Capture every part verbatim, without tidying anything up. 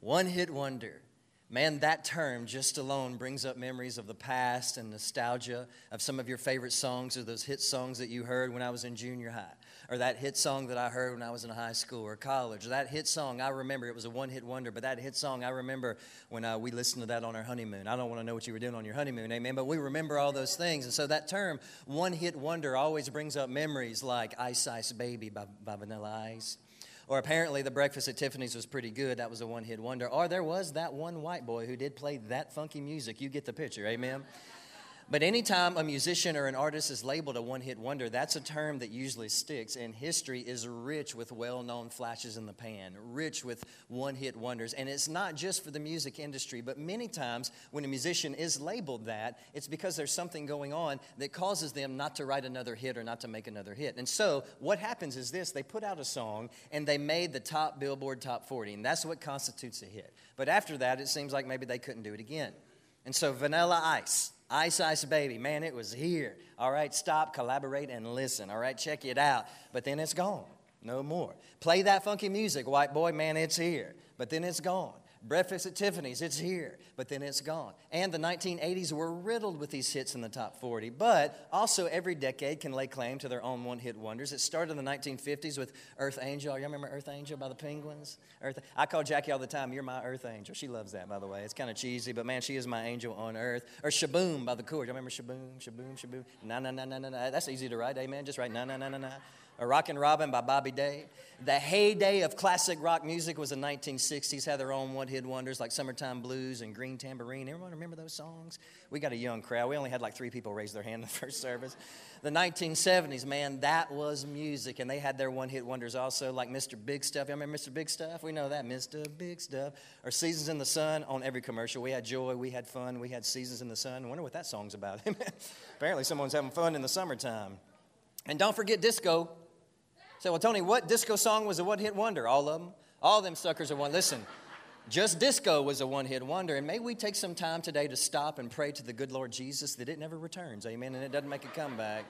One-hit wonder. Man, that term just alone brings up memories of the past and nostalgia of some of your favorite songs or those hit songs that you heard when I was in junior high, or that hit song that I heard when I was in high school or college, or that hit song I remember. It was a one-hit wonder, but that hit song I remember when uh, we listened to that on our honeymoon. I don't want to know what you were doing on your honeymoon, amen, but we remember all those things. And so that term, one-hit wonder, always brings up memories like Ice Ice Baby by, by Vanilla Ice. Or apparently the breakfast at Tiffany's was pretty good. That was a one-hit wonder. Or there was that one white boy who did play that funky music. You get the picture, amen? But anytime a musician or an artist is labeled a one-hit wonder, that's a term that usually sticks. And history is rich with well-known flashes in the pan, rich with one-hit wonders. And it's not just for the music industry, but many times when a musician is labeled that, it's because there's something going on that causes them not to write another hit or not to make another hit. And so what happens is this: they put out a song and they made the top Billboard Top forty, and that's what constitutes a hit. But after that, it seems like maybe they couldn't do it again. And so Vanilla Ice, Ice Ice Baby, man, it was here. All right, stop, collaborate, and listen. All right, check it out. But then it's gone. No more. Play that funky music, white boy, man, it's here. But then it's gone. Breakfast at Tiffany's, it's here. But then it's gone. And the nineteen eighties were riddled with these hits in the top forty. But also every decade can lay claim to their own one-hit wonders. It started in the nineteen fifties with Earth Angel. Y'all remember Earth Angel by the Penguins? Earth. I call Jackie all the time, "You're my Earth Angel." She loves that, by the way. It's kind of cheesy, but man, she is my angel on earth. Or Shaboom by the Coors. Y'all remember Shaboom, Shaboom, Shaboom? Na, na, na, na, na, na. That's easy to write, amen? Just write na, na, na, na, na. Or Rockin' Robin by Bobby Day. The heyday of classic rock music was the nineteen sixties, had their own one-hit wonders like Summertime Blues and Green Tambourine. Everyone remember those songs? We got a young crowd. We only had like three people raise their hand in the first service. The nineteen seventies, man, that was music, and they had their one-hit wonders also, like Mister Big Stuff. You remember Mister Big Stuff? We know that, Mister Big Stuff. Or Seasons in the Sun on every commercial. We had joy, we had fun, we had Seasons in the Sun. I wonder what that song's about. Apparently someone's having fun in the summertime. And don't forget disco. So, well, Tony, what disco song was a one-hit wonder? All of them? All of them suckers are one. Listen, just disco was a one-hit wonder. And may we take some time today to stop and pray to the good Lord Jesus that it never returns, amen, and it doesn't make a comeback.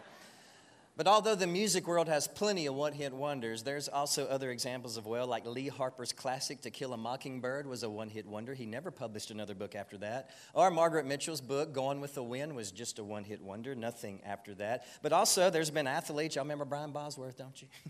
But although the music world has plenty of one-hit wonders, there's also other examples of, well, like Lee Harper's classic To Kill a Mockingbird was a one-hit wonder. He never published another book after that. Or Margaret Mitchell's book, Gone with the Wind, was just a one-hit wonder, nothing after that. But also, there's been athletes. Y'all remember Brian Bosworth, don't you?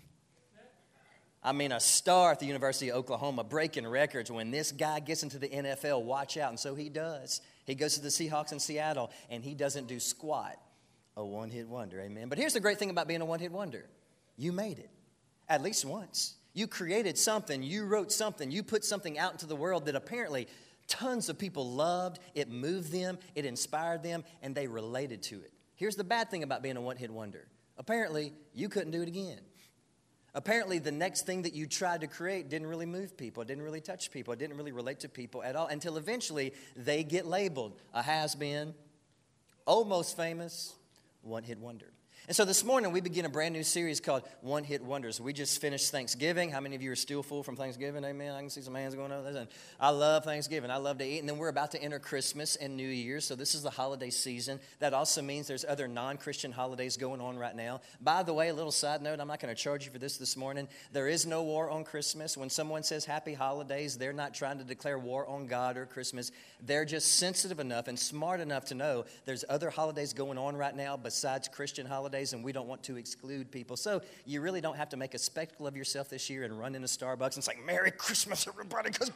I mean, a star at the University of Oklahoma, breaking records. When this guy gets into the N F L, watch out. And so he does. He goes to the Seahawks in Seattle, and he doesn't do squat. A one-hit wonder, amen. But here's the great thing about being a one-hit wonder. You made it, at least once. You created something. You wrote something. You put something out into the world that apparently tons of people loved. It moved them. It inspired them, and they related to it. Here's the bad thing about being a one-hit wonder. Apparently, you couldn't do it again. Apparently, the next thing that you tried to create didn't really move people. It didn't really touch people. It didn't really relate to people at all until eventually they get labeled a has-been, almost famous, one-hit wonder. And so this morning we begin a brand new series called One Hit Wonders. We just finished Thanksgiving. How many of you are still full from Thanksgiving? Amen. I can see some hands going up. Listen, I love Thanksgiving. I love to eat. And then we're about to enter Christmas and New Year's. So this is the holiday season. That also means there's other non-Christian holidays going on right now. By the way, a little side note, I'm not going to charge you for this this morning. There is no war on Christmas. When someone says happy holidays, they're not trying to declare war on God or Christmas. They're just sensitive enough and smart enough to know there's other holidays going on right now besides Christian holidays, and we don't want to exclude people. So you really don't have to make a spectacle of yourself this year and run into Starbucks and say, "Merry Christmas, everybody, because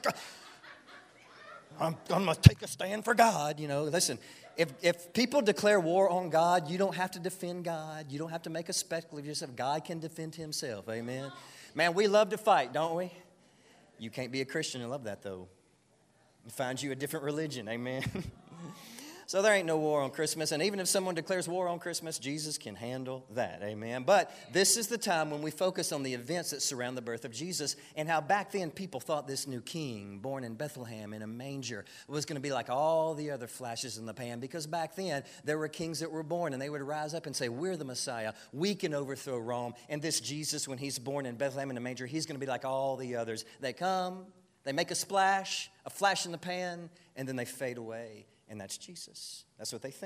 I'm, I'm going to take a stand for God." You know, listen, if, if people declare war on God, you don't have to defend God. You don't have to make a spectacle of yourself. God can defend himself, amen? Man, we love to fight, don't we? You can't be a Christian and love that, though. Find you a different religion, amen? So there ain't no war on Christmas. And even if someone declares war on Christmas, Jesus can handle that. Amen. But this is the time when we focus on the events that surround the birth of Jesus and how back then people thought this new king born in Bethlehem in a manger was going to be like all the other flashes in the pan. Because back then there were kings that were born and they would rise up and say, "We're the Messiah. We can overthrow Rome." And this Jesus, when he's born in Bethlehem in a manger, he's going to be like all the others. They come, they make a splash, a flash in the pan, and then they fade away. And that's Jesus. That's what they think.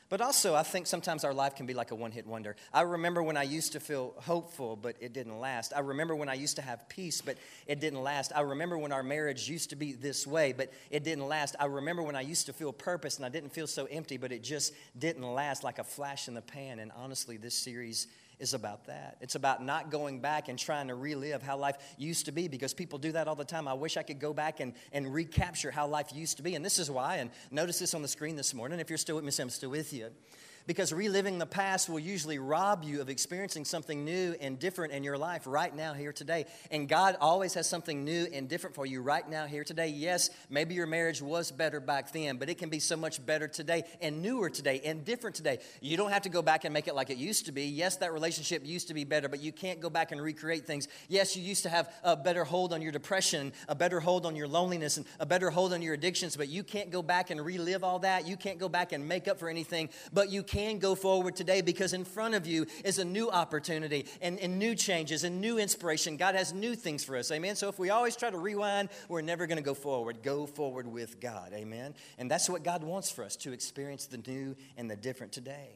But also, I think sometimes our life can be like a one-hit wonder. I remember when I used to feel hopeful, but it didn't last. I remember when I used to have peace, but it didn't last. I remember when our marriage used to be this way, but it didn't last. I remember when I used to feel purpose, and I didn't feel so empty, but it just didn't last, like a flash in the pan. And honestly, this series is about that. It's about not going back and trying to relive how life used to be, because people do that all the time. I wish I could go back and, and recapture how life used to be. And this is why, and notice this on the screen this morning. If you're still with me, say I'm still with you. Because reliving the past will usually rob you of experiencing something new and different in your life right now, here today. And God always has something new and different for you right now, here today. Yes, maybe your marriage was better back then, but it can be so much better today and newer today and different today. You don't have to go back and make it like it used to be. Yes, that relationship used to be better, but you can't go back and recreate things. Yes, you used to have a better hold on your depression, a better hold on your loneliness, and a better hold on your addictions, but you can't go back and relive all that. You can't go back and make up for anything, but you can go forward today, because in front of you is a new opportunity and, and new changes and new inspiration. God has new things for us, amen? So if we always try to rewind, we're never going to go forward. Go forward with God, amen? And that's what God wants for us, to experience the new and the different today.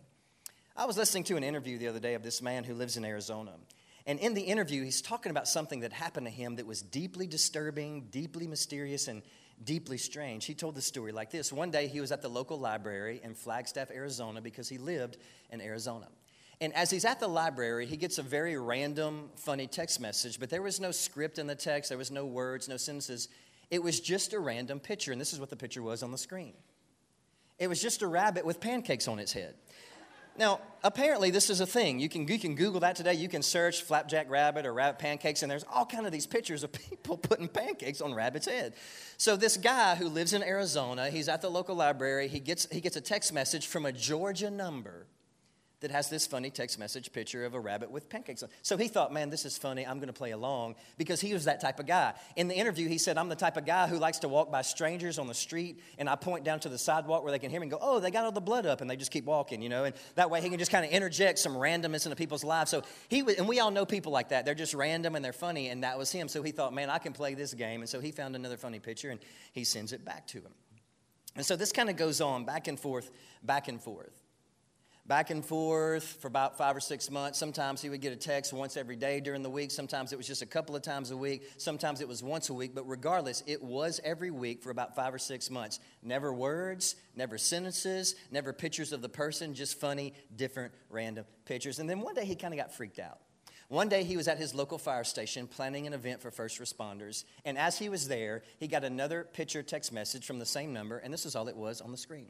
I was listening to an interview the other day of this man who lives in Arizona. And in the interview, he's talking about something that happened to him that was deeply disturbing, deeply mysterious, and deeply strange. He told the story like this. One day he was at the local library in Flagstaff, Arizona, because he lived in Arizona. And as he's at the library, he gets a very random, funny text message, but there was no script in the text. There was no words, no sentences. It was just a random picture, and this is what the picture was on the screen. It was just a rabbit with pancakes on its head. Now, apparently this is a thing. You can, you can Google that today. You can search flapjack rabbit or rabbit pancakes, and there's all kind of these pictures of people putting pancakes on rabbit's head. So this guy who lives in Arizona, he's at the local library. He gets, he gets a text message from a Georgia number that has this funny text message picture of a rabbit with pancakes on. So he thought, man, this is funny. I'm going to play along, because he was that type of guy. In the interview, he said, I'm the type of guy who likes to walk by strangers on the street, and I point down to the sidewalk where they can hear me and go, oh, they got all the blood up, and they just keep walking, you know, and that way he can just kind of interject some randomness into people's lives. So he was, and we all know people like that. They're just random and they're funny, and that was him. So he thought, man, I can play this game. And so he found another funny picture, and he sends it back to him. And so this kind of goes on back and forth, back and forth. Back and forth for about five or six months. Sometimes he would get a text once every day during the week. Sometimes it was just a couple of times a week. Sometimes it was once a week. But regardless, it was every week for about five or six months. Never words, never sentences, never pictures of the person, just funny, different, random pictures. And then one day he kind of got freaked out. One day he was at his local fire station planning an event for first responders. And as he was there, he got another picture text message from the same number. And this is all it was on the screen.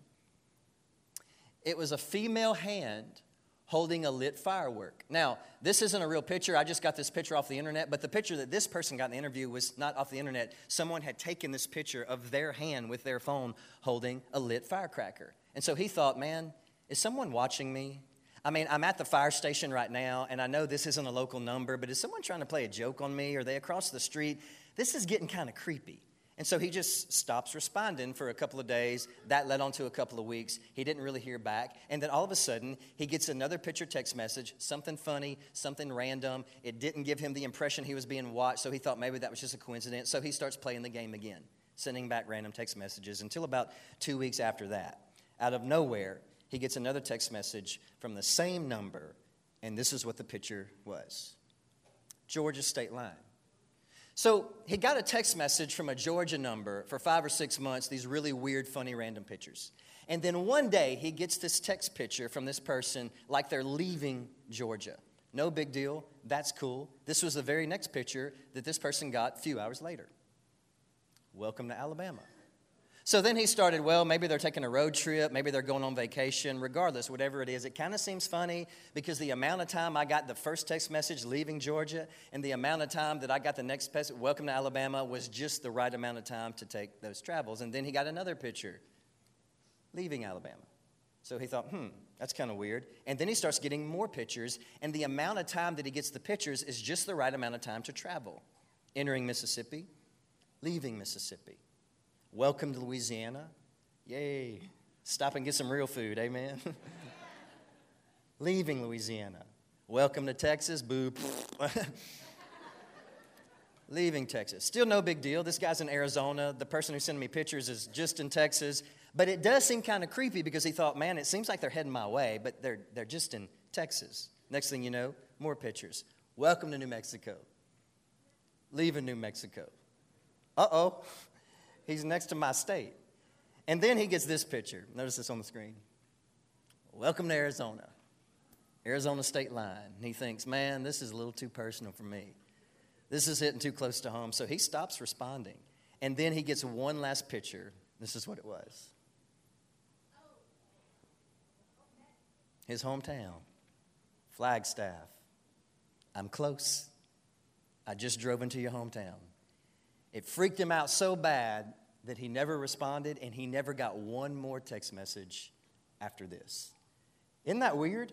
It was a female hand holding a lit firework. Now, this isn't a real picture. I just got this picture off the internet, but the picture that this person got in the interview was not off the internet. Someone had taken this picture of their hand with their phone holding a lit firecracker. And so he thought, man, is someone watching me? I mean, I'm at the fire station right now, and I know this isn't a local number, but is someone trying to play a joke on me? Are they across the street? This is getting kind of creepy. And so he just stops responding for a couple of days. That led on to a couple of weeks. He didn't really hear back. And then all of a sudden, he gets another picture text message, something funny, something random. It didn't give him the impression he was being watched, so he thought maybe that was just a coincidence. So he starts playing the game again, sending back random text messages until about two weeks after that. Out of nowhere, he gets another text message from the same number, and this is what the picture was. Georgia State Line. So he got a text message from a Georgia number for five or six months, these really weird, funny, random pictures. And then one day he gets this text picture from this person like they're leaving Georgia. No big deal. That's cool. This was the very next picture that this person got a few hours later. Welcome to Alabama. So then he started, well, maybe they're taking a road trip, maybe they're going on vacation. Regardless, whatever it is, it kind of seems funny because the amount of time I got the first text message leaving Georgia and the amount of time that I got the next message, welcome to Alabama, was just the right amount of time to take those travels. And then he got another picture leaving Alabama. So he thought, hmm, that's kind of weird. And then he starts getting more pictures, and the amount of time that he gets the pictures is just the right amount of time to travel. Entering Mississippi, leaving Mississippi. Welcome to Louisiana. Yay. Stop and get some real food. Amen. Leaving Louisiana. Welcome to Texas. Boo. leaving Texas. Still no big deal. This guy's in Arizona. The person who's sending me pictures is just in Texas. But it does seem kind of creepy because he thought, man, it seems like they're heading my way, but they're, they're just in Texas. Next thing you know, more pictures. Welcome to New Mexico. Leaving New Mexico. Uh-oh. He's next to my state. And then he gets this picture. Notice this on the screen. Welcome to Arizona. Arizona state line. And he thinks, man, this is a little too personal for me. This is hitting too close to home. So he stops responding. And then he gets one last picture. This is what it was. His hometown. Flagstaff. I'm close. I just drove into your hometown. It freaked him out so bad that he never responded, and he never got one more text message after this. Isn't that weird?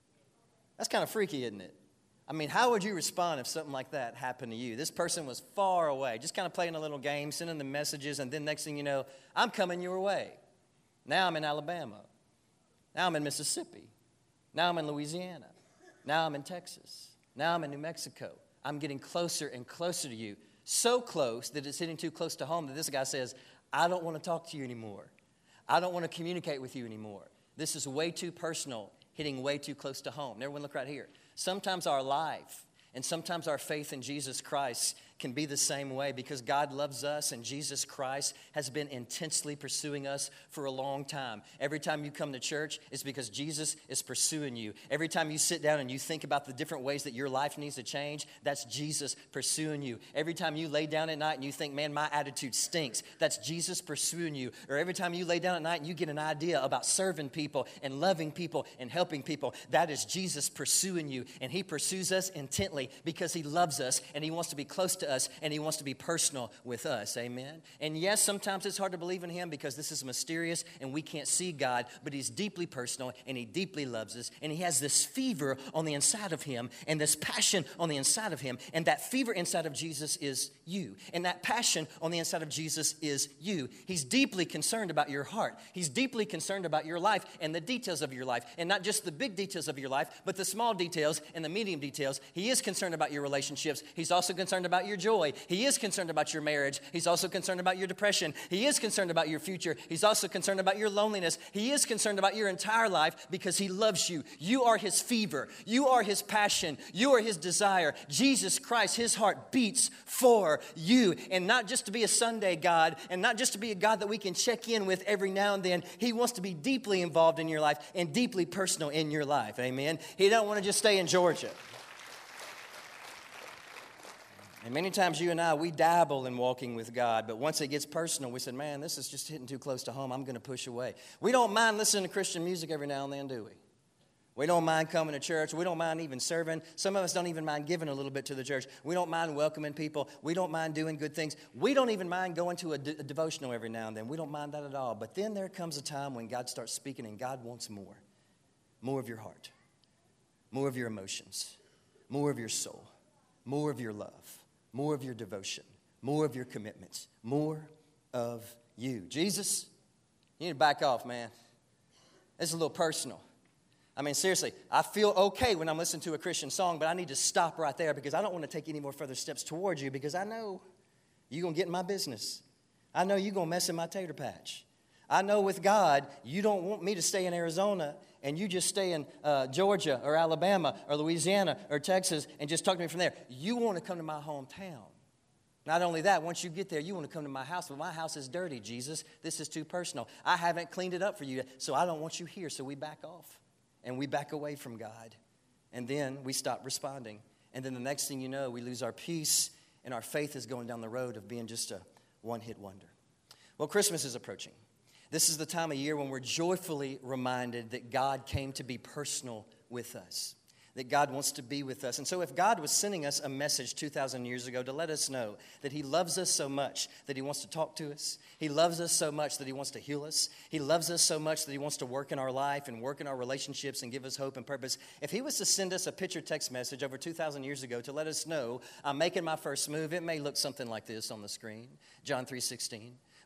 That's kind of freaky, isn't it? I mean, how would you respond if something like that happened to you? This person was far away, just kind of playing a little game, sending the messages, and then next thing you know, I'm coming your way. Now I'm in Alabama. Now I'm in Mississippi. Now I'm in Louisiana. Now I'm in Texas. Now I'm in New Mexico. I'm getting closer and closer to you. So close that it's hitting too close to home that this guy says, I don't want to talk to you anymore. I don't want to communicate with you anymore. This is way too personal, hitting way too close to home. Everyone look right here. Sometimes our life and sometimes our faith in Jesus Christ can be the same way because God loves us and Jesus Christ has been intensely pursuing us for a long time. Every time you come to church, it's because Jesus is pursuing you. Every time you sit down and you think about the different ways that your life needs to change, that's Jesus pursuing you. Every time you lay down at night and you think, man, my attitude stinks, that's Jesus pursuing you. Or every time you lay down at night and you get an idea about serving people and loving people and helping people, that is Jesus pursuing you. And he pursues us intently because he loves us and he wants to be close to us and he wants to be personal with us. Amen. And yes, sometimes it's hard to believe in him because this is mysterious and we can't see God, but he's deeply personal and he deeply loves us and he has this fever on the inside of him and this passion on the inside of him, and that fever inside of Jesus is you, and that passion on the inside of Jesus is you. He's deeply concerned about your heart. He's deeply concerned about your life and the details of your life, and not just the big details of your life, but the small details and the medium details. He is concerned about your relationships. He's also concerned about your joy. He is concerned about your marriage. He's also concerned about your depression. He is concerned about your future. He's also concerned about your loneliness. He is concerned about your entire life because he loves you. You are his fever. You are his passion. You are his desire. Jesus Christ, his heart beats for you. And not just to be a Sunday God, and not just to be a God that we can check in with every now and then. He wants to be deeply involved in your life and deeply personal in your life. Amen. He don't want to just stay in Georgia. And many times you and I, we dabble in walking with God, but once it gets personal, we said, man, this is just hitting too close to home. I'm going to push away. We don't mind listening to Christian music every now and then, do we? We don't mind coming to church. We don't mind even serving. Some of us don't even mind giving a little bit to the church. We don't mind welcoming people. We don't mind doing good things. We don't even mind going to a, de- a devotional every now and then. We don't mind that at all. But then there comes a time when God starts speaking and God wants more. More of your heart. More of your emotions. More of your soul. More of your love. More of your devotion, more of your commitments, more of you. Jesus, you need to back off, man. It's a little personal. I mean, seriously, I feel okay when I'm listening to a Christian song, but I need to stop right there because I don't want to take any more further steps towards you because I know you're going to get in my business. I know you're going to mess in my tater patch. I know with God, you don't want me to stay in Arizona and you just stay in uh, Georgia or Alabama or Louisiana or Texas and just talk to me from there. You want to come to my hometown. Not only that, once you get there, you want to come to my house. But my house is dirty, Jesus. This is too personal. I haven't cleaned it up for you, so I don't want you here. So we back off and we back away from God. And then we stop responding. And then the next thing you know, we lose our peace and our faith is going down the road of being just a one-hit wonder. Well, Christmas is approaching. This is the time of year when we're joyfully reminded that God came to be personal with us, that God wants to be with us. And so if God was sending us a message two thousand years ago to let us know that he loves us so much that he wants to talk to us, he loves us so much that he wants to heal us, he loves us so much that he wants to work in our life and work in our relationships and give us hope and purpose, if he was to send us a picture text message over two thousand years ago to let us know, I'm making my first move, it may look something like this on the screen, John three sixteen.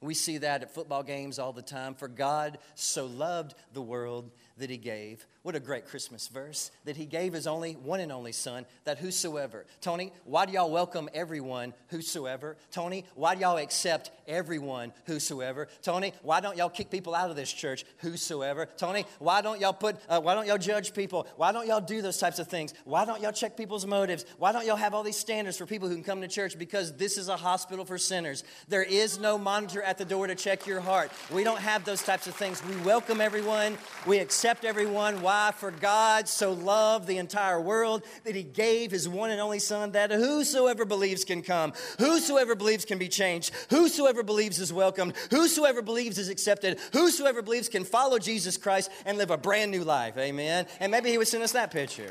We see that at football games all the time. For God so loved the world that he gave. What a great Christmas verse. That he gave his only, one and only son, that whosoever. Tony, why do y'all welcome everyone whosoever? Tony, why do y'all accept everyone whosoever? Tony, why don't y'all kick people out of this church whosoever? Tony, why don't y'all put, uh, why don't y'all judge people? Why don't y'all do those types of things? Why don't y'all check people's motives? Why don't y'all have all these standards for people who can come to church? Because this is a hospital for sinners. There is no monitor at the door to check your heart. We don't have those types of things. We welcome everyone. We accept everyone. Why? For God so loved the entire world that he gave his one and only son, that whosoever believes can come. Whosoever believes can be changed. Whosoever believes is welcomed. Whosoever believes is accepted. Whosoever believes can follow Jesus Christ and live a brand new life. Amen. And maybe he would send us that picture.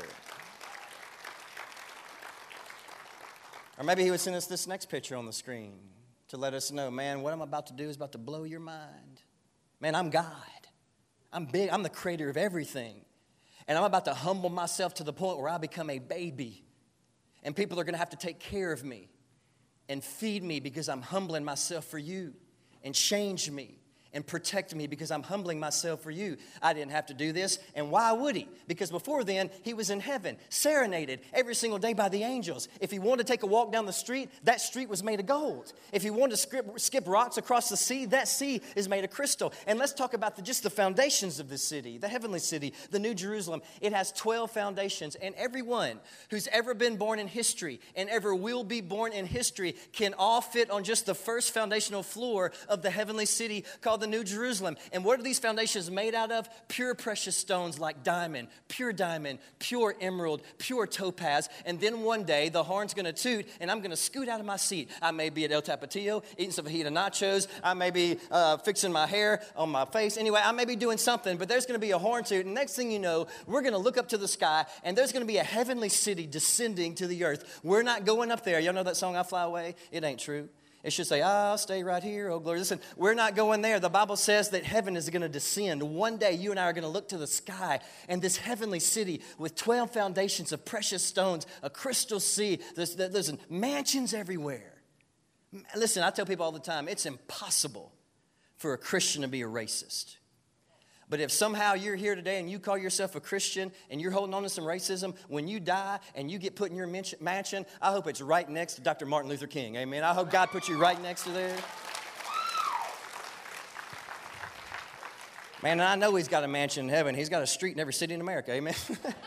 Or maybe he would send us this next picture on the screen to let us know, man, what I'm about to do is about to blow your mind. Man, I'm God. I'm big. I'm the creator of everything. And I'm about to humble myself to the point where I become a baby. And people are going to have to take care of me and feed me because I'm humbling myself for you, and change me and protect me because I'm humbling myself for you. I didn't have to do this. And why would he? Because before then, he was in heaven, serenaded every single day by the angels. If he wanted to take a walk down the street, that street was made of gold. If he wanted to skip, skip rocks across the sea, that sea is made of crystal. And let's talk about the, just the foundations of this city, the heavenly city, the New Jerusalem. It has twelve foundations, and everyone who's ever been born in history and ever will be born in history can all fit on just the first foundational floor of the heavenly city called the New Jerusalem. And what are these foundations made out of? Pure precious stones like diamond, pure diamond, pure emerald, pure topaz. And then one day the horn's going to toot and I'm going to scoot out of my seat. I may be at El Tapatio eating some fajita nachos. I may be uh, fixing my hair on my face. Anyway, I may be doing something, but there's going to be a horn toot. And next thing you know, we're going to look up to the sky and there's going to be a heavenly city descending to the earth. We're not going up there. Y'all know that song, I Fly Away? It ain't true. It should say, I'll stay right here, oh glory. Listen, we're not going there. The Bible says that heaven is going to descend. One day, you and I are going to look to the sky, and this heavenly city with twelve foundations of precious stones, a crystal sea, there's, there's mansions everywhere. Listen, I tell people all the time, it's impossible for a Christian to be a racist. But if somehow you're here today and you call yourself a Christian and you're holding on to some racism, when you die and you get put in your mansion, I hope it's right next to Doctor Martin Luther King. Amen. I hope God puts you right next to there. Man, I know he's got a mansion in heaven. He's got a street in every city in America. Amen.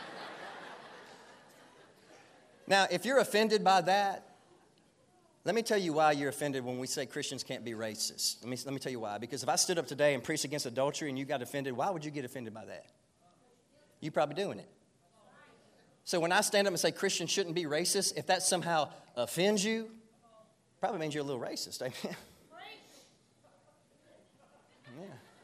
Now, if you're offended by that, let me tell you why you're offended when we say Christians can't be racist. Let me, let me tell you why. Because if I stood up today and preached against adultery and you got offended, why would you get offended by that? You're probably doing it. So when I stand up and say Christians shouldn't be racist, if that somehow offends you, probably means you're a little racist. Amen. Yeah.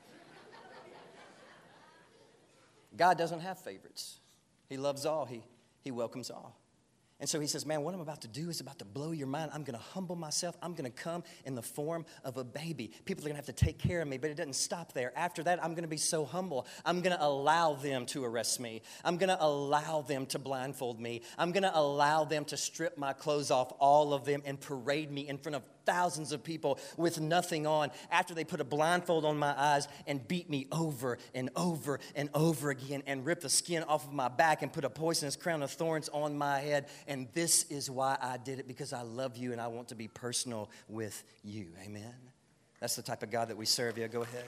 God doesn't have favorites. He loves all. He, he welcomes all. And so he says, man, what I'm about to do is about to blow your mind. I'm going to humble myself. I'm going to come in the form of a baby. People are going to have to take care of me, but it doesn't stop there. After that, I'm going to be so humble. I'm going to allow them to arrest me. I'm going to allow them to blindfold me. I'm going to allow them to strip my clothes off, all of them, and parade me in front of thousands of people with nothing on after they put a blindfold on my eyes and beat me over and over and over again and rip the skin off of my back and put a poisonous crown of thorns on my head. And this is why I did it, because I love you and I want to be personal with you. Amen. That's the type of God that we serve. Yeah, go ahead.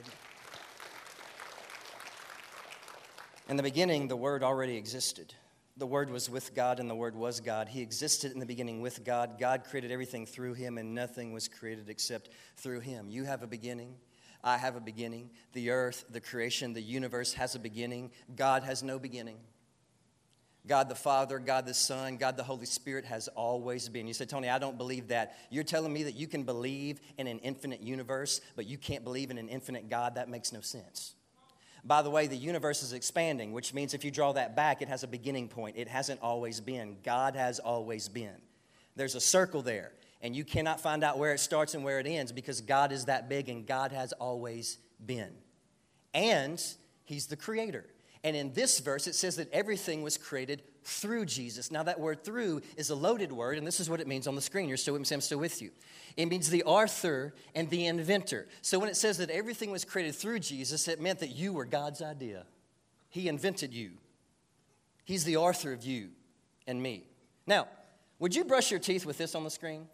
In the beginning, the Word already existed. The Word was with God, and the Word was God. He existed in the beginning with God. God created everything through Him, and nothing was created except through Him. You have a beginning. I have a beginning. The earth, the creation, the universe has a beginning. God has no beginning. God the Father, God the Son, God the Holy Spirit has always been. You say, Tony, I don't believe that. You're telling me that you can believe in an infinite universe, but you can't believe in an infinite God? That makes no sense. By the way, the universe is expanding, which means if you draw that back, it has a beginning point. It hasn't always been. God has always been. There's a circle there, and you cannot find out where it starts and where it ends because God is that big, and God has always been. And He's the creator. And in this verse, it says that everything was created through Jesus. Now, that word through is a loaded word, and this is what it means on the screen. You're still with me, I'm still with you. It means the author and the inventor. So when it says that everything was created through Jesus, it meant that you were God's idea. He invented you. He's the author of you and me. Now, would you brush your teeth with this on the screen?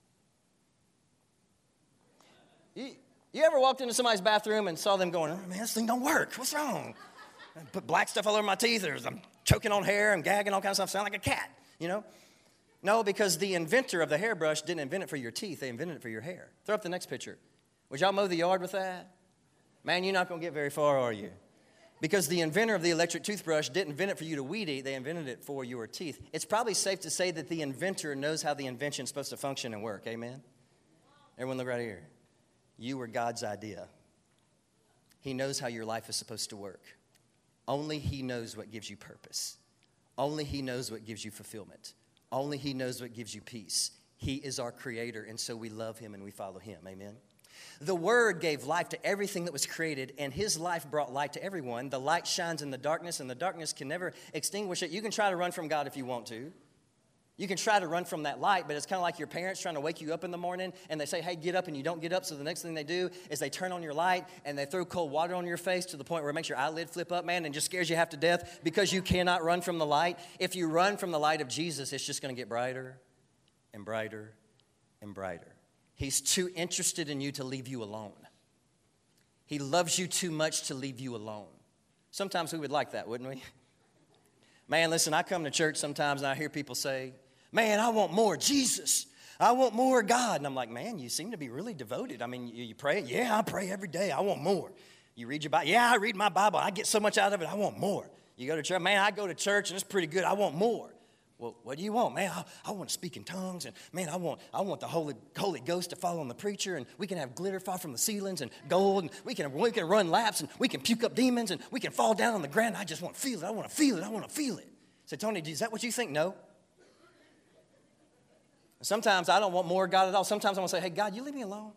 You, you ever walked into somebody's bathroom and saw them going, oh, man, this thing don't work. What's wrong? I put black stuff all over my teeth, or I'm choking on hair, I'm gagging, all kinds of stuff, sound like a cat, you know? No, because the inventor of the hairbrush didn't invent it for your teeth, they invented it for your hair. Throw up the next picture. Would y'all mow the yard with that? Man, you're not going to get very far, are you? Because the inventor of the electric toothbrush didn't invent it for you to weed eat, they invented it for your teeth. It's probably safe to say that the inventor knows how the invention is supposed to function and work, amen? Everyone look right here. You were God's idea. He knows how your life is supposed to work. Only He knows what gives you purpose. Only He knows what gives you fulfillment. Only He knows what gives you peace. He is our creator, and so we love Him and we follow Him. Amen? The Word gave life to everything that was created, and His life brought light to everyone. The light shines in the darkness, and the darkness can never extinguish it. You can try to run from God if you want to. You can try to run from that light, but it's kind of like your parents trying to wake you up in the morning, and they say, hey, get up, and you don't get up, so the next thing they do is they turn on your light, and they throw cold water on your face to the point where it makes your eyelid flip up, man, and just scares you half to death because you cannot run from the light. If you run from the light of Jesus, it's just going to get brighter and brighter and brighter. He's too interested in you to leave you alone. He loves you too much to leave you alone. Sometimes we would like that, wouldn't we? Man, listen, I come to church sometimes and I hear people say, man, I want more Jesus. I want more God. And I'm like, man, you seem to be really devoted. I mean, you, you pray? Yeah, I pray every day. I want more. You read your Bible? Yeah, I read my Bible. I get so much out of it. I want more. You go to church? Man, I go to church and it's pretty good. I want more. Well, what do you want? Man, I, I want to speak in tongues, and man, I want I want the Holy Holy Ghost to fall on the preacher, and we can have glitter fall from the ceilings and gold, and we can we can run laps, and we can puke up demons, and we can fall down on the ground. I just want to feel it. I want to feel it. I want to feel it. I said, Tony, is that what you think? No. Sometimes I don't want more God at all. Sometimes I want to say, hey, God, you leave me alone.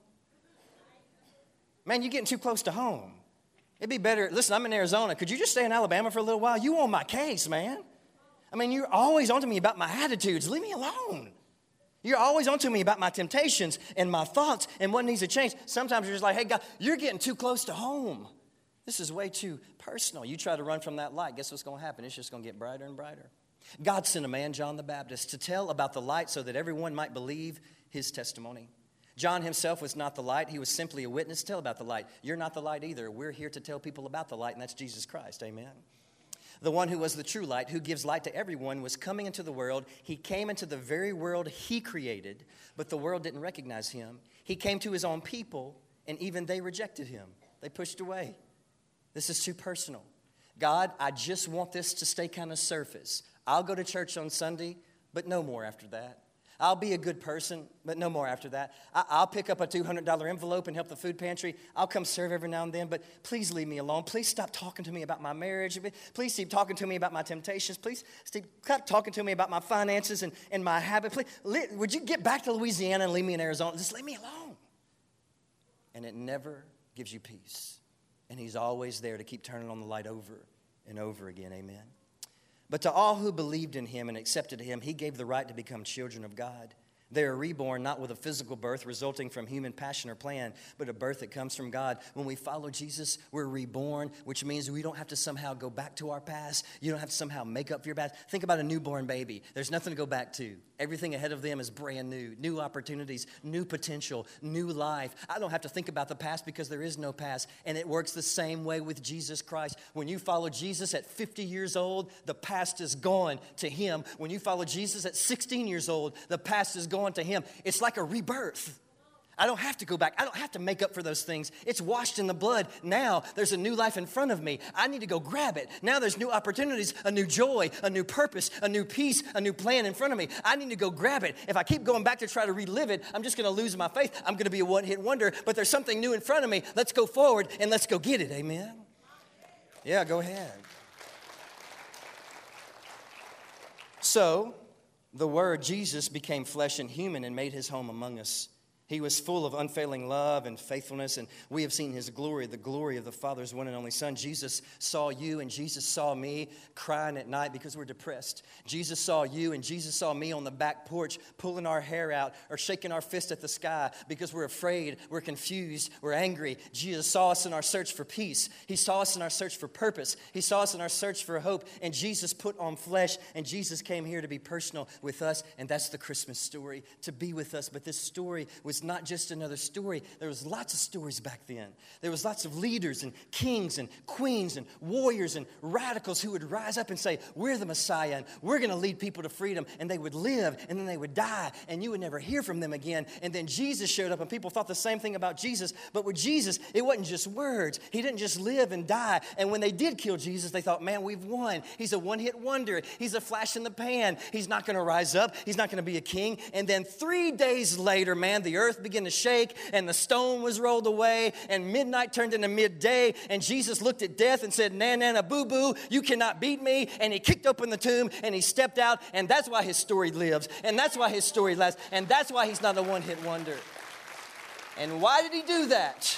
Man, you're getting too close to home. It'd be better. Listen, I'm in Arizona. Could you just stay in Alabama for a little while? You on my case, man. I mean, you're always on to me about my attitudes. Leave me alone. You're always on to me about my temptations and my thoughts and what needs to change. Sometimes you're just like, hey, God, you're getting too close to home. This is way too personal. You try to run from that light. Guess what's going to happen? It's just going to get brighter and brighter. God sent a man, John the Baptist, to tell about the light so that everyone might believe his testimony. John himself was not the light. He was simply a witness. Tell about the light. You're not the light either. We're here to tell people about the light, and that's Jesus Christ. Amen. The one who was the true light, who gives light to everyone, was coming into the world. He came into the very world he created, but the world didn't recognize him. He came to his own people, and even they rejected him. They pushed away. This is too personal. God, I just want this to stay kind of surface. I'll go to church on Sunday, but no more after that. I'll be a good person, but no more after that. I'll pick up a two hundred dollars envelope and help the food pantry. I'll come serve every now and then, but please leave me alone. Please stop talking to me about my marriage. Please stop talking to me about my temptations. Please stop talking to me about my finances and, and my habit. Please, would you get back to Louisiana and leave me in Arizona? Just leave me alone. And it never gives you peace. And he's always there to keep turning on the light over and over again. Amen. But to all who believed in him and accepted him, he gave the right to become children of God. They are reborn not with a physical birth resulting from human passion or plan, but a birth that comes from God. When we follow Jesus, we're reborn, which means we don't have to somehow go back to our past. You don't have to somehow make up for your past. Think about a newborn baby. There's nothing to go back to. Everything ahead of them is brand new. New opportunities, new potential, new life. I don't have to think about the past because there is no past. And it works the same way with Jesus Christ. When you follow Jesus at fifty years old, the past is gone to him. When you follow Jesus at sixteen years old, the past is gone to him. It's like a rebirth. I don't have to go back. I don't have to make up for those things. It's washed in the blood. Now there's a new life in front of me. I need to go grab it. Now there's new opportunities, a new joy, a new purpose, a new peace, a new plan in front of me. I need to go grab it. If I keep going back to try to relive it, I'm just going to lose my faith. I'm going to be a one-hit wonder, but there's something new in front of me. Let's go forward and let's go get it. Amen? Yeah, go ahead. So, the Word, Jesus, became flesh and human and made his home among us. He was full of unfailing love and faithfulness, and we have seen his glory, the glory of the Father's one and only Son. Jesus saw you and Jesus saw me crying at night because we're depressed. Jesus saw you and Jesus saw me on the back porch pulling our hair out or shaking our fist at the sky because we're afraid, we're confused, we're angry. Jesus saw us in our search for peace. He saw us in our search for purpose. He saw us in our search for hope, and Jesus put on flesh, and Jesus came here to be personal with us, and that's the Christmas story, to be with us. But this story was not just another story. There was lots of stories back then. There was lots of leaders and kings and queens and warriors and radicals who would rise up and say, we're the Messiah and we're going to lead people to freedom. And they would live and then they would die and you would never hear from them again. And then Jesus showed up and people thought the same thing about Jesus. But with Jesus, it wasn't just words. He didn't just live and die. And when they did kill Jesus, they thought, man, we've won. He's a one-hit wonder. He's a flash in the pan. He's not going to rise up. He's not going to be a king. And then three days later, man, the earth began to shake and the stone was rolled away and midnight turned into midday and Jesus looked at death and said, na na na boo boo, you cannot beat me. And he kicked open the tomb and he stepped out, and that's why his story lives, and that's why his story lasts, and that's why he's not a one-hit wonder. And why did he do that?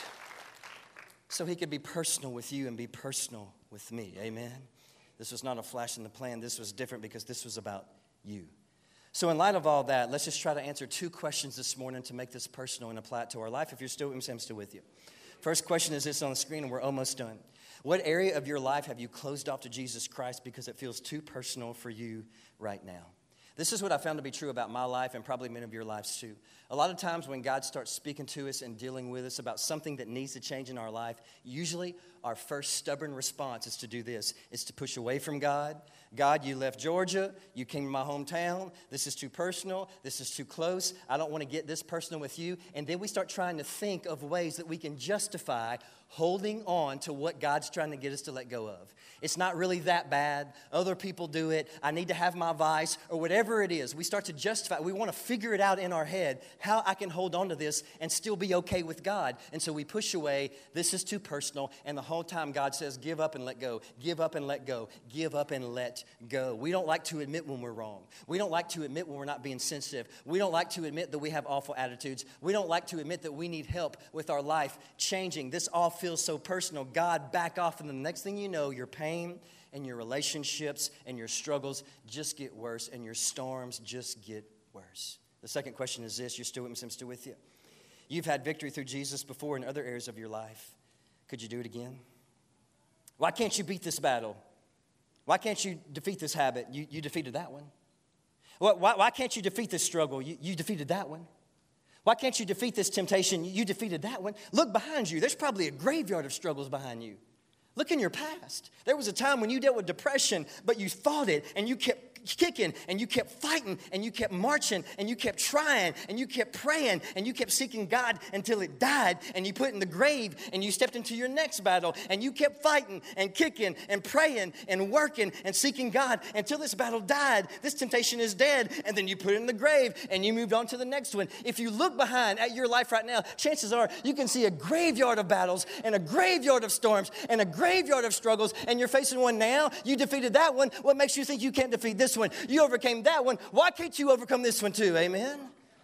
So he could be personal with you and be personal with me. Amen. This was not a flash in the pan. This was different because this was about you. So in light of all that, let's just try to answer two questions this morning to make this personal and apply it to our life. If you're still with me, say I'm still with you. First question is this on the screen, and we're almost done. What area of your life have you closed off to Jesus Christ because it feels too personal for you right now? This is what I found to be true about my life and probably many of your lives too. A lot of times when God starts speaking to us and dealing with us about something that needs to change in our life, usually our first stubborn response is to do this. It's to push away from God. God, you left Georgia. You came to my hometown. This is too personal. This is too close. I don't want to get this personal with you. And then we start trying to think of ways that we can justify holding on to what God's trying to get us to let go of. It's not really that bad. Other people do it. I need to have my vice or whatever it is. We start to justify. We want to figure it out in our head how I can hold on to this and still be okay with God. And so we push away. This is too personal. And the whole time God says, give up and let go. Give up and let go. Give up and let go. We don't like to admit when we're wrong. We don't like to admit when we're not being sensitive. We don't like to admit that we have awful attitudes. We don't like to admit that we need help with our life changing. This all feels so personal. God, back off. And the next thing you know, your pain and your relationships and your struggles just get worse and your storms just get worse. The second question is this. You're still with me, I'm still with you. You've had victory through Jesus before in other areas of your life. Could you do it again? Why can't you beat this battle? Why can't you defeat this habit? You, you defeated that one. Why, why can't you defeat this struggle? You, you defeated that one. Why can't you defeat this temptation? You defeated that one. Look behind you. There's probably a graveyard of struggles behind you. Look in your past. There was a time when you dealt with depression, but you fought it and you kept kicking and you kept fighting and you kept marching and you kept trying and you kept praying and you kept seeking God until it died and you put it in the grave and you stepped into your next battle and you kept fighting and kicking and praying and working and seeking God until this battle died. This temptation is dead, and then you put it in the grave and you moved on to the next one. If you look behind at your life right now, chances are you can see a graveyard of battles and a graveyard of storms and a graveyard of struggles, and you're facing one now. You defeated that one. What makes you think you can't defeat this one? You overcame that one. Why can't you overcome this one too? Amen?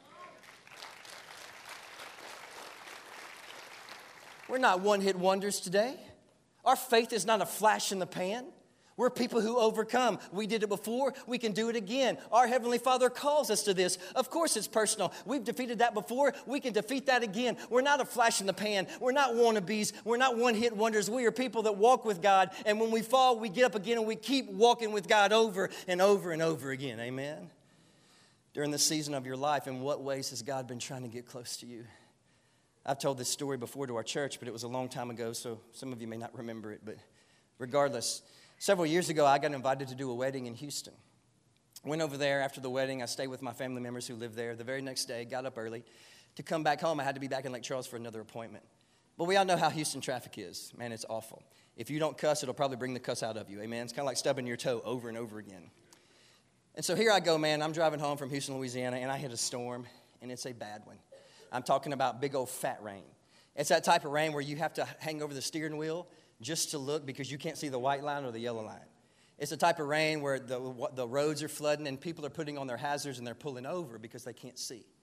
We're not one-hit wonders today. Our faith is not a flash in the pan. We're people who overcome. We did it before. We can do it again. Our Heavenly Father calls us to this. Of course, it's personal. We've defeated that before. We can defeat that again. We're not a flash in the pan. We're not wannabes. We're not one-hit wonders. We are people that walk with God. And when we fall, we get up again and we keep walking with God over and over and over again. Amen? During this season of your life, in what ways has God been trying to get close to you? I've told this story before to our church, but it was a long time ago, so some of you may not remember it. But regardless, several years ago, I got invited to do a wedding in Houston. Went over there after the wedding. I stayed with my family members who lived there. The very next day, got up early. To come back home, I had to be back in Lake Charles for another appointment. But we all know how Houston traffic is. Man, it's awful. If you don't cuss, it'll probably bring the cuss out of you. Amen? It's kind of like stubbing your toe over and over again. And so here I go, man. I'm driving home from Houston, Louisiana, and I hit a storm, and it's a bad one. I'm talking about big old fat rain. It's that type of rain where you have to hang over the steering wheel just to look because you can't see the white line or the yellow line. It's the type of rain where the, the roads are flooding and people are putting on their hazards and they're pulling over because they can't see.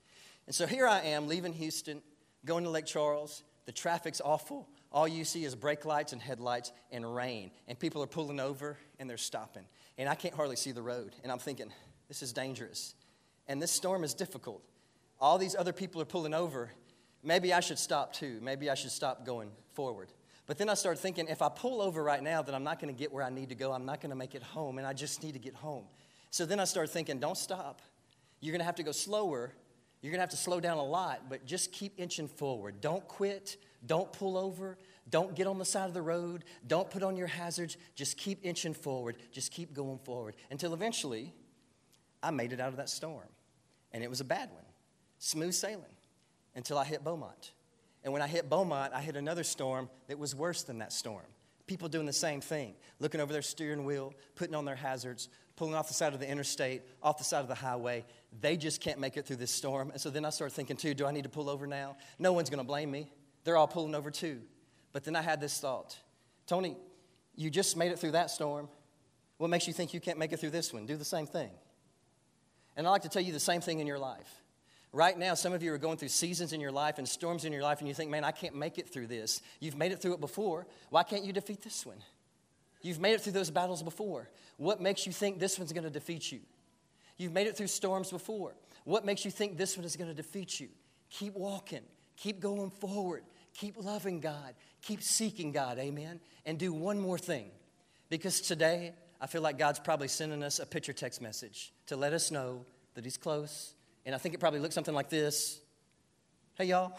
And so here I am leaving Houston, going to Lake Charles. The traffic's awful. All you see is brake lights and headlights and rain. And people are pulling over and they're stopping. And I can't hardly see the road. And I'm thinking, this is dangerous. And this storm is difficult. All these other people are pulling over. Maybe I should stop too. Maybe I should stop going forward. But then I started thinking, if I pull over right now, then I'm not going to get where I need to go. I'm not going to make it home, and I just need to get home. So then I started thinking, don't stop. You're going to have to go slower. You're going to have to slow down a lot, but just keep inching forward. Don't quit. Don't pull over. Don't get on the side of the road. Don't put on your hazards. Just keep inching forward. Just keep going forward until eventually I made it out of that storm, and it was a bad one. Smooth sailing until I hit Beaumont. And when I hit Beaumont, I hit another storm that was worse than that storm. People doing the same thing, looking over their steering wheel, putting on their hazards, pulling off the side of the interstate, off the side of the highway. They just can't make it through this storm. And so then I started thinking, too, do I need to pull over now? No one's going to blame me. They're all pulling over, too. But then I had this thought. Tony, you just made it through that storm. What makes you think you can't make it through this one? Do the same thing. And I'd like to tell you the same thing in your life. Right now, some of you are going through seasons in your life and storms in your life, and you think, man, I can't make it through this. You've made it through it before. Why can't you defeat this one? You've made it through those battles before. What makes you think this one's going to defeat you? You've made it through storms before. What makes you think this one is going to defeat you? Keep walking. Keep going forward. Keep loving God. Keep seeking God, amen? And do one more thing. Because today, I feel like God's probably sending us a picture text message to let us know that He's close. And I think it probably looks something like this. Hey, y'all.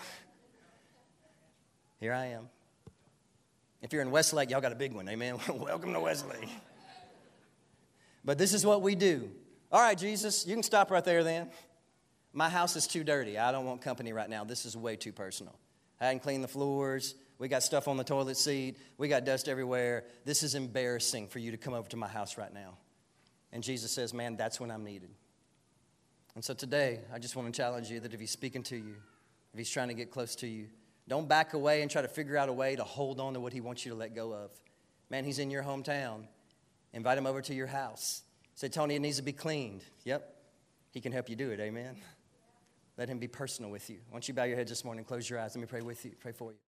Here I am. If you're in Westlake, y'all got a big one. Amen. Welcome to Westlake. But this is what we do. All right, Jesus, you can stop right there then. My house is too dirty. I don't want company right now. This is way too personal. I hadn't cleaned the floors. We got stuff on the toilet seat. We got dust everywhere. This is embarrassing for you to come over to my house right now. And Jesus says, man, that's when I'm needed. And so today, I just want to challenge you that if He's speaking to you, if He's trying to get close to you, don't back away and try to figure out a way to hold on to what He wants you to let go of. Man, He's in your hometown. Invite Him over to your house. Say, Tony, it needs to be cleaned. Yep, He can help you do it, amen? Let Him be personal with you. Why don't you bow your head this morning and close your eyes. Let me pray with you, pray for you.